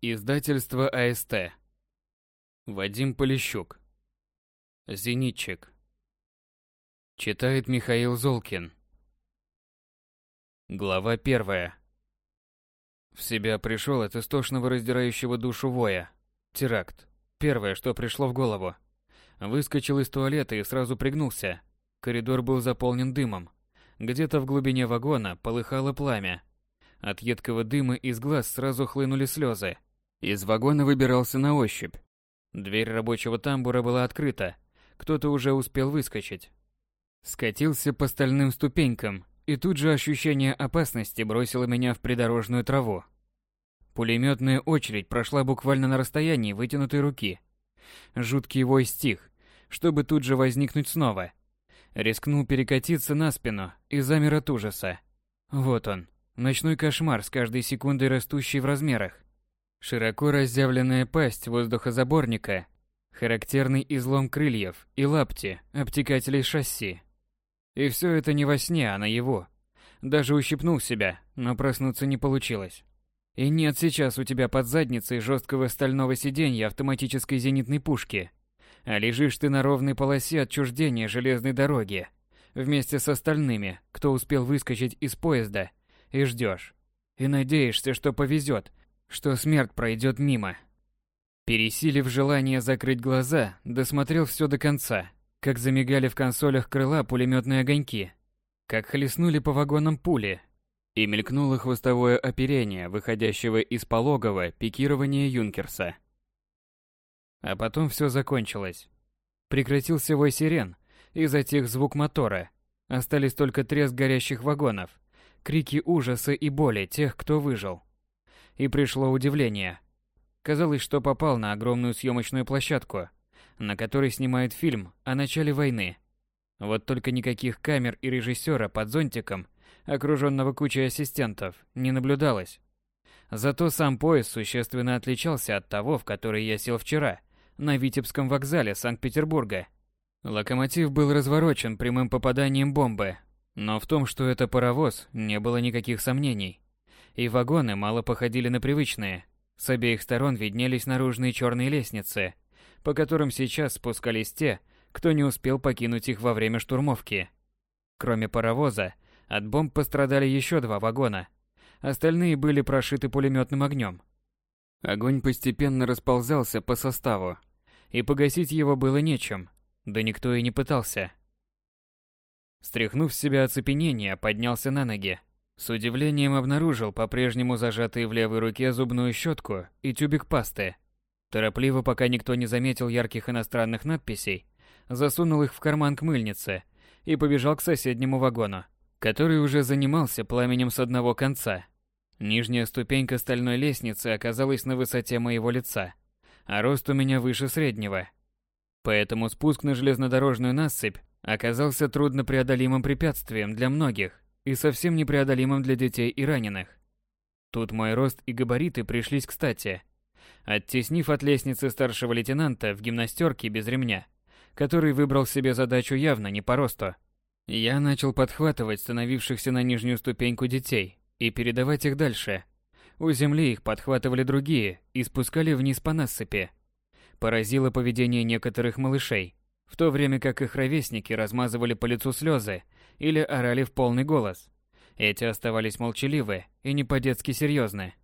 Издательство АСТ. Вадим Полищук. Зенитчик. Читает Михаил Золкин. Глава 1. В себя пришел от истошного раздирающего душу воя. Теракт. Первое, что пришло в голову. Выскочил из туалета и сразу пригнулся. Коридор был заполнен дымом. Где-то в глубине вагона полыхало пламя. От едкого дыма из глаз сразу хлынули слезы. Из вагона выбирался на ощупь. Дверь рабочего тамбура была открыта. Кто-то уже успел выскочить. Скатился по стальным ступенькам, и тут же ощущение опасности бросило меня в придорожную траву. Пулеметная очередь прошла буквально на расстоянии вытянутой руки. Жуткий вой стих, чтобы тут же возникнуть снова. Рискнул перекатиться на спину и замер от ужаса. Вот он, ночной кошмар с каждой секундой растущий в размерах. Широко разъявленная пасть воздухозаборника, характерный излом крыльев и лапти обтекателей шасси. И все это не во сне, а наяву. Даже ущипнул себя, но проснуться не получилось. И нет сейчас у тебя под задницей жесткого стального сиденья автоматической зенитной пушки, а лежишь ты на ровной полосе отчуждения железной дороги, вместе с остальными, кто успел выскочить из поезда, и ждешь. И надеешься, что повезет, что смерть пройдет мимо. Пересилив желание закрыть глаза, досмотрел все до конца, как замигали в консолях крыла пулеметные огоньки, как хлестнули по вагонам пули, и мелькнуло хвостовое оперение, выходящего из пологого пикирования Юнкерса. А потом все закончилось. Прекратился вой сирен, и затих звук мотора. Остались только треск горящих вагонов, крики ужаса и боли тех, кто выжил. И пришло удивление. Казалось, что попал на огромную съемочную площадку, на которой снимают фильм о начале войны. Вот только никаких камер и режиссера под зонтиком, окруженного кучей ассистентов, не наблюдалось. Зато сам поезд существенно отличался от того, в который я сел вчера, на Витебском вокзале Санкт-Петербурга. Локомотив был разворочен прямым попаданием бомбы, но в том, что это паровоз, не было никаких сомнений. И вагоны мало походили на привычные. С обеих сторон виднелись наружные черные лестницы, по которым сейчас спускались те, кто не успел покинуть их во время штурмовки. Кроме паровоза, от бомб пострадали еще 2 вагона. Остальные были прошиты пулеметным огнем. Огонь постепенно расползался по составу, и погасить его было нечем, да никто и не пытался. Стряхнув с себя оцепенение, поднялся на ноги. С удивлением обнаружил по-прежнему зажатые в левой руке зубную щетку и тюбик пасты. Торопливо, пока никто не заметил ярких иностранных надписей, засунул их в карман к мыльнице и побежал к соседнему вагону, который уже занимался пламенем с одного конца. Нижняя ступенька стальной лестницы оказалась на высоте моего лица, а рост у меня выше среднего. Поэтому спуск на железнодорожную насыпь оказался труднопреодолимым препятствием для многих и совсем непреодолимым для детей и раненых. Тут мой рост и габариты пришлись кстати. Оттеснив от лестницы старшего лейтенанта в гимнастерке без ремня, который выбрал себе задачу явно не по росту, я начал подхватывать становившихся на нижнюю ступеньку детей и передавать их дальше. У земли их подхватывали другие и спускали вниз по насыпи. Поразило поведение некоторых малышей, в то время как их ровесники размазывали по лицу слезы или орали в полный голос. Эти оставались молчаливы и не по-детски серьезны.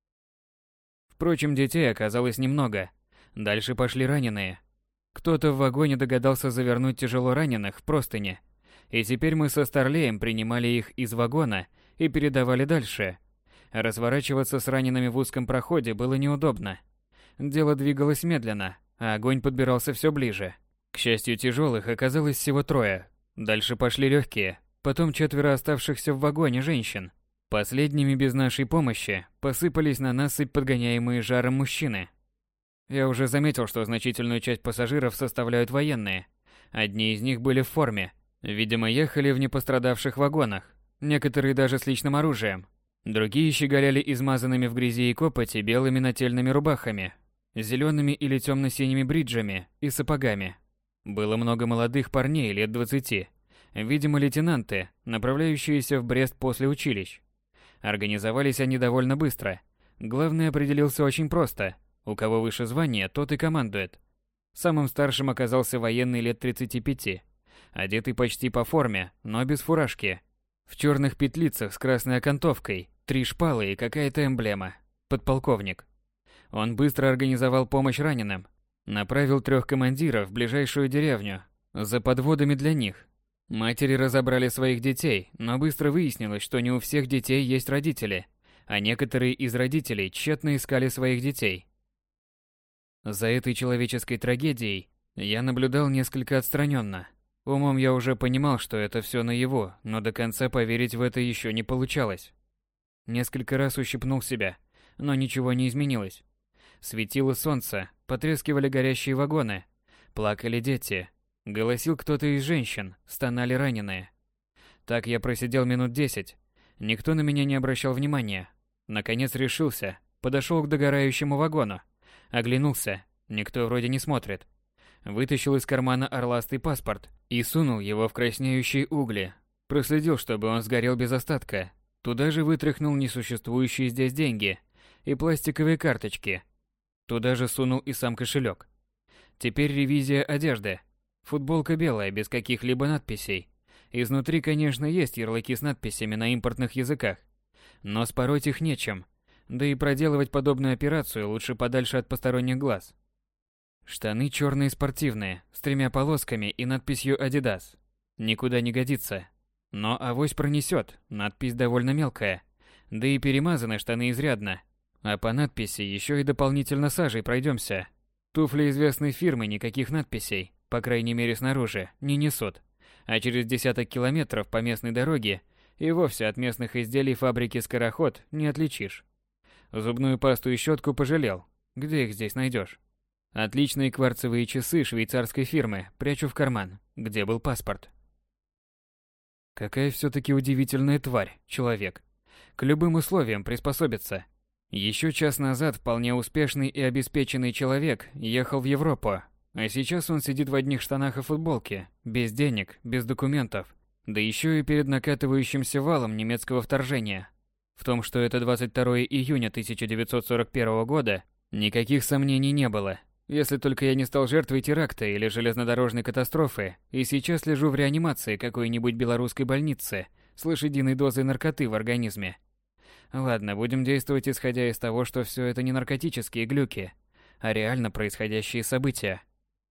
Впрочем, детей оказалось немного. Дальше пошли раненые. Кто-то в вагоне догадался завернуть тяжело раненых в простыни, и теперь мы со Старлеем принимали их из вагона и передавали дальше. Разворачиваться с ранеными в узком проходе было неудобно. Дело двигалось медленно, а огонь подбирался все ближе. К счастью, тяжелых оказалось всего 3. Дальше пошли легкие, потом 4 оставшихся в вагоне женщин. Последними без нашей помощи посыпались на насыпь подгоняемые жаром мужчины. Я уже заметил, что значительную часть пассажиров составляют военные. Одни из них были в форме. Видимо, ехали в непострадавших вагонах. Некоторые даже с личным оружием. Другие щеголяли измазанными в грязи и копоти белыми нательными рубахами, зелеными или темно-синими бриджами и сапогами. Было много молодых парней лет 20, видимо, лейтенанты, направляющиеся в Брест после училищ. Организовались они довольно быстро. Главный определился очень просто. У кого выше звание, тот и командует. Самым старшим оказался военный лет 35, одетый почти по форме, но без фуражки. В черных петлицах с красной окантовкой, 3 шпалы и какая-то эмблема. Подполковник. Он быстро организовал помощь раненым. Направил 3 командиров в ближайшую деревню за подводами для них. Матери разобрали своих детей, но быстро выяснилось, что не у всех детей есть родители, а некоторые из родителей тщетно искали своих детей. За этой человеческой трагедией я наблюдал несколько отстраненно. Умом я уже понимал, что это все наяву, но до конца поверить в это еще не получалось. Несколько раз ущипнул себя, но ничего не изменилось. Светило солнце, потрескивали горящие вагоны, плакали дети, голосил кто-то из женщин, стонали раненые. Так я просидел минут 10. Никто на меня не обращал внимания. Наконец решился, подошел к догорающему вагону. Оглянулся, никто вроде не смотрит. Вытащил из кармана орластый паспорт и сунул его в краснеющие угли. Проследил, чтобы он сгорел без остатка. Туда же вытряхнул несуществующие здесь деньги и пластиковые карточки. Туда же сунул и сам кошелек. Теперь ревизия одежды. Футболка белая, без каких-либо надписей. Изнутри, конечно, есть ярлыки с надписями на импортных языках. Но спороть их нечем. Да и проделывать подобную операцию лучше подальше от посторонних глаз. Штаны черные спортивные, с 3 полосками и надписью Adidas. Никуда не годится. Но авось пронесет, надпись довольно мелкая. Да и перемазаны штаны изрядно. А по надписи еще и дополнительно сажей пройдемся. Туфли известной фирмы никаких надписей, по крайней мере снаружи, не несут. А через десяток километров по местной дороге и вовсе от местных изделий фабрики «Скороход» не отличишь. Зубную пасту и щетку пожалел. Где их здесь найдешь? Отличные кварцевые часы швейцарской фирмы прячу в карман, где был паспорт. Какая все-таки удивительная тварь, человек. К любым условиям приспособится. Еще час назад вполне успешный и обеспеченный человек ехал в Европу, а сейчас он сидит в одних штанах и футболке, без денег, без документов, да еще и перед накатывающимся валом немецкого вторжения. В том, что это 22 июня 1941 года, никаких сомнений не было. Если только я не стал жертвой теракта или железнодорожной катастрофы, и сейчас лежу в реанимации какой-нибудь белорусской больницы с лошадиной дозой наркоты в организме. Ладно, будем действовать исходя из того, что все это не наркотические глюки, а реально происходящие события.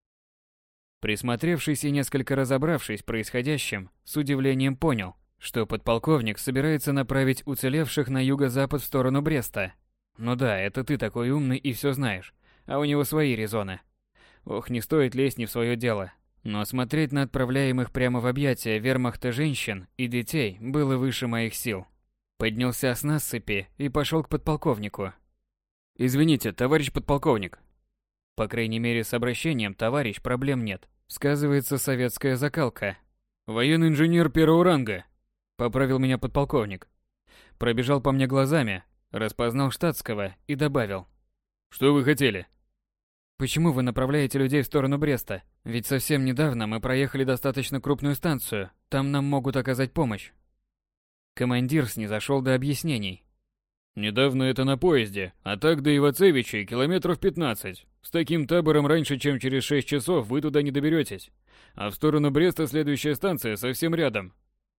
Присмотревшись и несколько разобравшись в происходящем, с удивлением понял, что подполковник собирается направить уцелевших на юго-запад в сторону Бреста. Ну да, это ты такой умный и все знаешь, а у него свои резоны. Ох, не стоит лезть не в свое дело. Но смотреть на отправляемых прямо в объятия вермахта женщин и детей было выше моих сил. Поднялся с насыпи и пошел к подполковнику. «Извините, товарищ подполковник». По крайней мере, с обращением «товарищ» проблем нет. Сказывается советская закалка. «Военный инженер первого ранга», — поправил меня подполковник. Пробежал по мне глазами, распознал штатского и добавил. «Что вы хотели?» «Почему вы направляете людей в сторону Бреста? Ведь совсем недавно мы проехали достаточно крупную станцию, там нам могут оказать помощь». Командир снизошел до объяснений. «Недавно это на поезде, а так до Ивацевичей километров 15. С таким табором раньше, чем через 6 часов, вы туда не доберетесь. А в сторону Бреста следующая станция совсем рядом».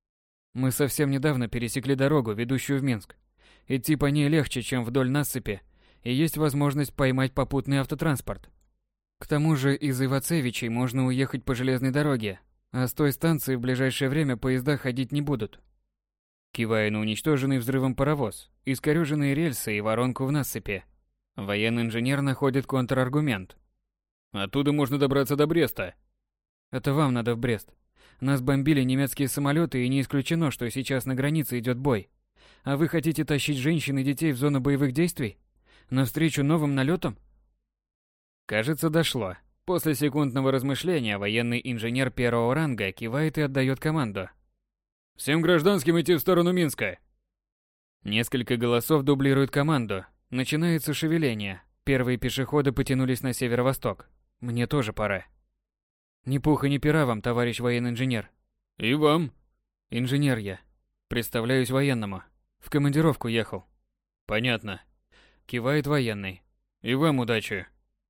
Мы совсем недавно пересекли дорогу, ведущую в Минск. Идти по ней легче, чем вдоль насыпи, и есть возможность поймать попутный автотранспорт. К тому же из Ивацевичей можно уехать по железной дороге, а с той станции в ближайшее время поезда ходить не будут. Кивая на уничтоженный взрывом паровоз, искорёженные рельсы и воронку в насыпи, военный инженер находит контраргумент. «Оттуда можно добраться до Бреста». «Это вам надо в Брест. Нас бомбили немецкие самолеты, и не исключено, что сейчас на границе идет бой. А вы хотите тащить женщин и детей в зону боевых действий? Навстречу новым налетам?» Кажется, дошло. После секундного размышления военный инженер первого ранга кивает и отдает команду. «Всем гражданским идти в сторону Минска!» Несколько голосов дублируют команду. Начинается шевеление. Первые пешеходы потянулись на северо-восток. Мне тоже пора. Ни пуха, ни пера вам, товарищ военный инженер. И вам. Инженер я. Представляюсь военному. В командировку ехал. Понятно. кивает военный. И вам удачи.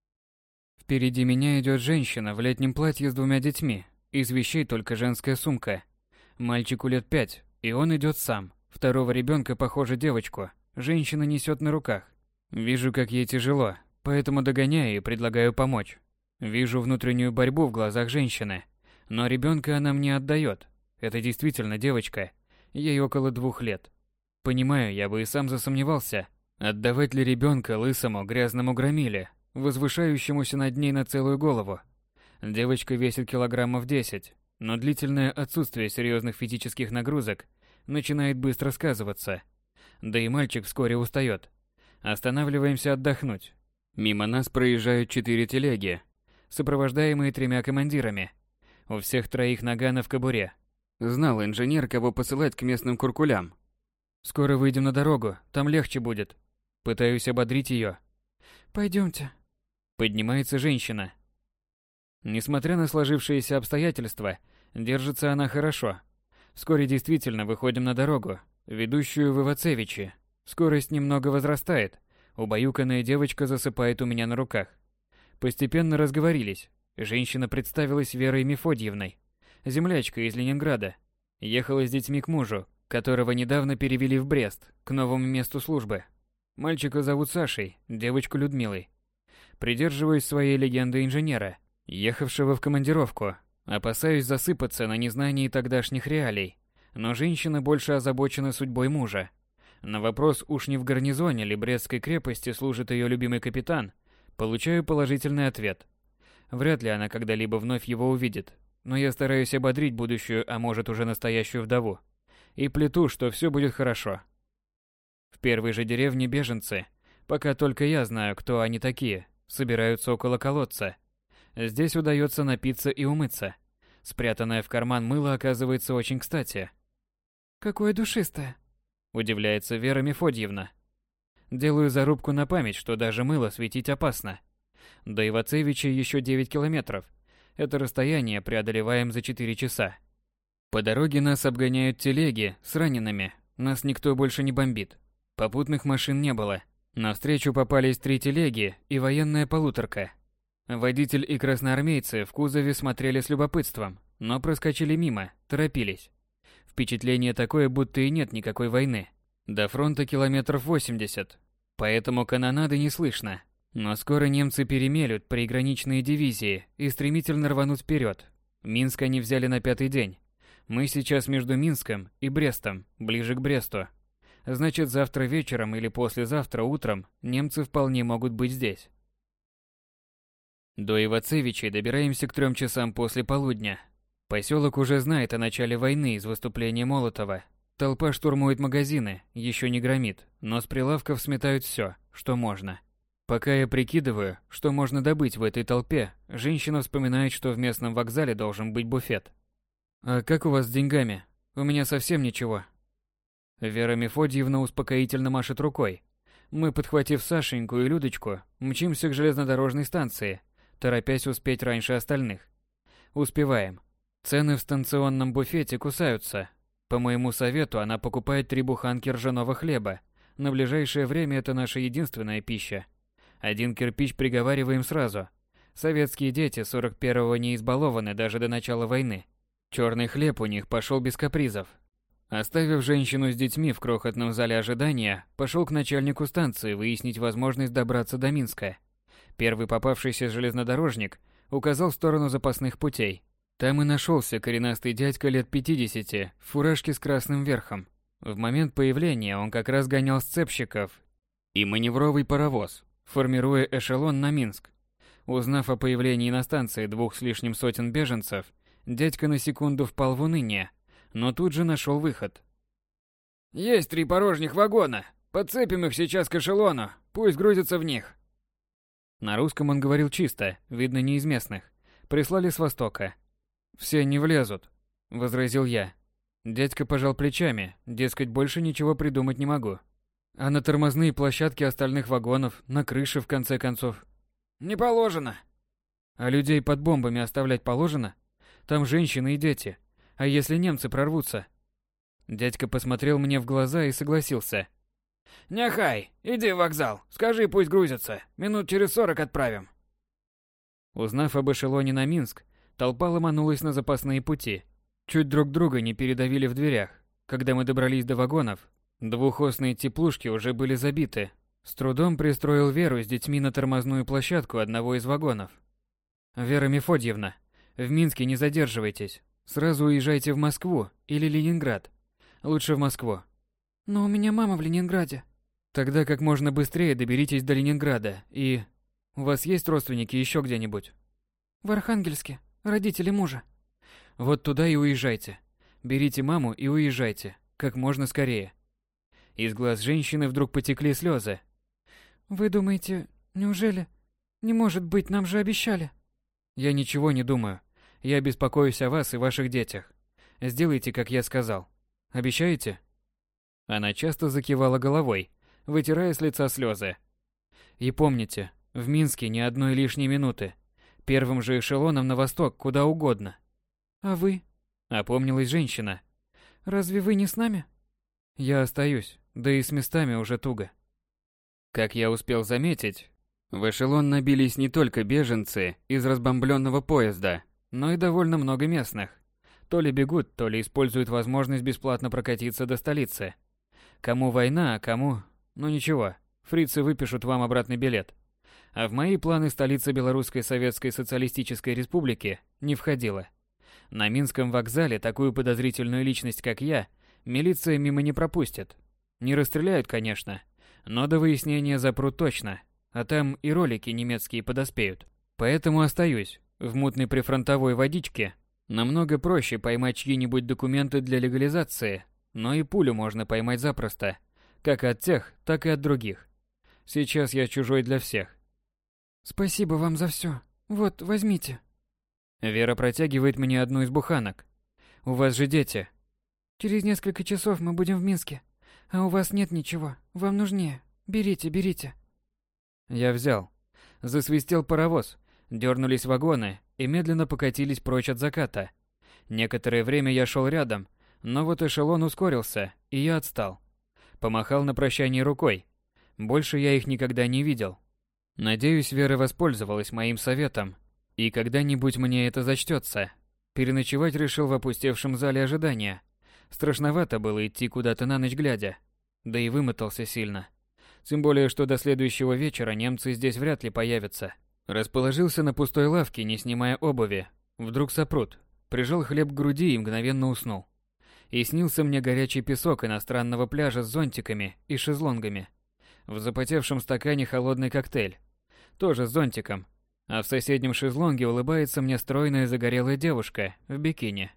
Впереди меня идет женщина в летнем платье с двумя детьми. Из вещей только женская сумка. Мальчику лет 5, и он идет сам. Второго ребенка, похоже, девочку. Женщина несет на руках. Вижу, как ей тяжело, поэтому догоняю и предлагаю помочь. Вижу внутреннюю борьбу в глазах женщины. Но ребенка она мне отдает. Это действительно девочка. Ей около 2 лет. Понимаю, я бы и сам засомневался, отдавать ли ребенка лысому грязному громиле, возвышающемуся над ней на целую голову. Девочка весит килограммов 10, но длительное отсутствие серьезных физических нагрузок начинает быстро сказываться. Да и мальчик вскоре устает. Останавливаемся отдохнуть. Мимо нас проезжают 4 телеги, сопровождаемые 3 командирами. У всех 3 нагана в кобуре. Знал инженер, кого посылать к местным куркулям. Скоро выйдем на дорогу, там легче будет. Пытаюсь ободрить ее. Пойдемте. Поднимается женщина. Несмотря на сложившиеся обстоятельства, держится она хорошо. Вскоре действительно выходим на дорогу, ведущую в Ивацевичи. Скорость немного возрастает. Убаюканная девочка засыпает у меня на руках. Постепенно разговорились. Женщина представилась Верой Мефодьевной, землячка из Ленинграда. Ехала с детьми к мужу, которого недавно перевели в Брест, к новому месту службы. Мальчика зовут Сашей, девочку Людмилой. Придерживаюсь своей легенды инженера, ехавшего в командировку. Опасаюсь засыпаться на незнании тогдашних реалий. Но женщина больше озабочена судьбой мужа. На вопрос, уж не в гарнизоне ли Брестской крепости служит ее любимый капитан, получаю положительный ответ. Вряд ли она когда-либо вновь его увидит, но я стараюсь ободрить будущую, а может уже настоящую вдову. И плету, что все будет хорошо. В первой же деревне беженцы, пока только я знаю, кто они такие, собираются около колодца. Здесь удается напиться и умыться. Спрятанное в карман мыло оказывается очень кстати. «Какое душистое!» – удивляется Вера Мефодьевна. Делаю зарубку на память, что даже мыло светить опасно. До Ивацевича еще 9 километров. Это расстояние преодолеваем за 4 часа. По дороге нас обгоняют телеги с ранеными. Нас никто больше не бомбит. Попутных машин не было. Навстречу попались 3 телеги и военная полуторка. Водитель и красноармейцы в кузове смотрели с любопытством, но проскочили мимо, торопились. Впечатление такое, будто и нет никакой войны. До фронта километров 80, поэтому канонады не слышно. Но скоро немцы перемелют приграничные дивизии и стремительно рванут вперед. Минск они взяли на 5-й день. Мы сейчас между Минском и Брестом, ближе к Бресту. Значит, завтра вечером или послезавтра утром немцы вполне могут быть здесь. До Ивацевичей добираемся к 3 часам после полудня. Поселок уже знает о начале войны из выступления Молотова. Толпа штурмует магазины, еще не громит, но с прилавков сметают все, что можно. Пока я прикидываю, что можно добыть в этой толпе, женщина вспоминает, что в местном вокзале должен быть буфет. «А как у вас с деньгами? У меня совсем ничего». Вера Мефодьевна успокоительно машет рукой. Мы, подхватив Сашеньку и Людочку, мчимся к железнодорожной станции, торопясь успеть раньше остальных. Успеваем. Цены в станционном буфете кусаются. По моему совету, она покупает 3 буханки ржаного хлеба. На ближайшее время это наша единственная пища. 1 кирпич приговариваем сразу. Советские дети 41-го не избалованы даже до начала войны. Черный хлеб у них пошел без капризов. Оставив женщину с детьми в крохотном зале ожидания, пошел к начальнику станции выяснить возможность добраться до Минска. Первый попавшийся железнодорожник указал в сторону запасных путей. Там и нашелся коренастый дядька лет 50 в фуражке с красным верхом. В момент появления он как раз гонял сцепщиков и маневровый паровоз, формируя эшелон на Минск. Узнав о появлении на станции 2 с лишним сотен беженцев, дядька на секунду впал в уныние, но тут же нашел выход. «Есть 3 порожних вагона. Подцепим их сейчас к эшелону. Пусть грузятся в них». На русском он говорил чисто, видно, не из местных. Прислали с востока. «Все не влезут», — возразил я. Дядька пожал плечами, дескать, больше ничего придумать не могу. А на тормозные площадки остальных вагонов, на крыше, в конце концов. «Не положено». «А людей под бомбами оставлять положено? Там женщины и дети. А если немцы прорвутся?» Дядька посмотрел мне в глаза и согласился. Няхай, иди в вокзал, скажи, пусть грузятся, минут через 40 отправим. Узнав об эшелоне на Минск, толпа ломанулась на запасные пути. Чуть друг друга не передавили в дверях. Когда мы добрались до вагонов, двухосные теплушки уже были забиты. С трудом пристроил Веру с детьми на тормозную площадку одного из вагонов. «Вера Мефодьевна, в Минске не задерживайтесь. Сразу уезжайте в Москву или Ленинград. Лучше в Москву». «Но у меня мама в Ленинграде». «Тогда как можно быстрее доберитесь до Ленинграда и... У вас есть родственники еще где-нибудь?» «В Архангельске. Родители мужа». «Вот туда и уезжайте. Берите маму и уезжайте. Как можно скорее». Из глаз женщины вдруг потекли слезы. «Вы думаете, неужели? Не может быть, нам же обещали». «Я ничего не думаю. Я беспокоюсь о вас и ваших детях. Сделайте, как я сказал. Обещаете?» Она часто закивала головой, вытирая с лица слезы. «И помните, в Минске ни одной лишней минуты. Первым же эшелоном на восток, куда угодно». «А вы?» — опомнилась женщина. «Разве вы не с нами?» «Я остаюсь, да и с местами уже туго». Как я успел заметить, в эшелон набились не только беженцы из разбомбленного поезда, но и довольно много местных. То ли бегут, то ли используют возможность бесплатно прокатиться до столицы. Кому война, а кому... Ну ничего, фрицы выпишут вам обратный билет. А в мои планы столица Белорусской Советской Социалистической Республики не входила. На Минском вокзале такую подозрительную личность, как я, милиция мимо не пропустит. Не расстреляют, конечно, но до выяснения запрут точно, а там и ролики немецкие подоспеют. Поэтому остаюсь. В мутной прифронтовой водичке намного проще поймать чьи-нибудь документы для легализации, но и пулю можно поймать запросто, как от тех, так и от других. Сейчас я чужой для всех. «Спасибо вам за все. Вот, возьмите». Вера протягивает мне одну из буханок. «У вас же дети». «Через несколько часов мы будем в Минске. А у вас нет ничего. Вам нужнее. Берите, берите». Я взял. Засвистел паровоз, дернулись вагоны и медленно покатились прочь от заката. Некоторое время я шел рядом, но вот эшелон ускорился, и я отстал. Помахал на прощание рукой. Больше я их никогда не видел. Надеюсь, Вера воспользовалась моим советом, и когда-нибудь мне это зачтется. Переночевать решил в опустевшем зале ожидания. Страшновато было идти куда-то на ночь глядя, да и вымотался сильно. Тем более, что до следующего вечера немцы здесь вряд ли появятся. Расположился на пустой лавке, не снимая обуви. Вдруг сопрут. Прижал хлеб к груди и мгновенно уснул. И снился мне горячий песок иностранного пляжа с зонтиками и шезлонгами. В запотевшем стакане холодный коктейль. Тоже с зонтиком. А в соседнем шезлонге улыбается мне стройная загорелая девушка в бикини.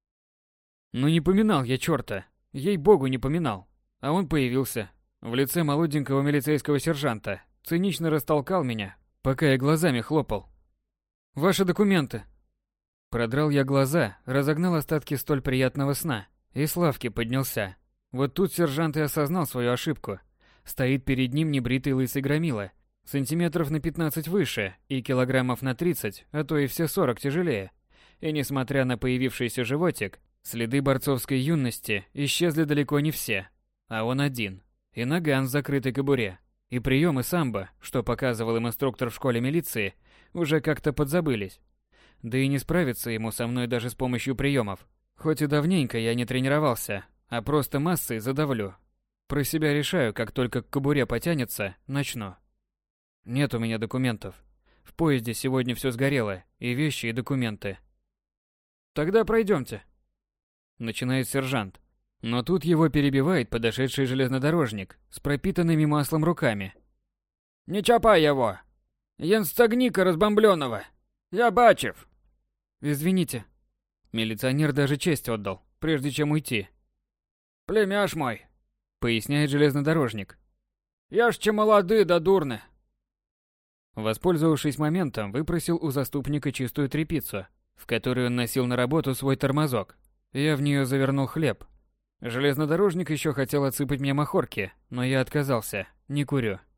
Ну не поминал я чёрта. Ей-богу, не поминал. А он появился. В лице молоденького милицейского сержанта. Цинично растолкал меня, пока я глазами хлопал. «Ваши документы!» Продрал я глаза, разогнал остатки столь приятного сна и с лавки поднялся. Вот тут сержант и осознал свою ошибку. Стоит перед ним небритый лысый громила, сантиметров на 15 выше и килограммов на 30, а то и все 40 тяжелее. И несмотря на появившийся животик, следы борцовской юности исчезли далеко не все, а он один. И наган в закрытой кобуре, и приемы самбо, что показывал им инструктор в школе милиции, уже как-то подзабылись. Да и не справиться ему со мной даже с помощью приемов. Хоть и давненько я не тренировался, а просто массой задавлю. Про себя решаю, как только к кобуре потянется, начну. Нет у меня документов. В поезде сегодня все сгорело, и вещи, и документы. Тогда пройдемте. Начинает сержант. Но тут его перебивает подошедший железнодорожник с пропитанными маслом руками. Не чапай его! Янстагника разбомбленного! Я бачив! Извините. Милиционер даже честь отдал, прежде чем уйти. Племяш мой, поясняет железнодорожник. Я ж че молоды да дурны. Воспользовавшись моментом, выпросил у заступника чистую тряпицу, в которую он носил на работу свой тормозок. Я в нее завернул хлеб. Железнодорожник еще хотел отсыпать мне махорки, но я отказался, не курю.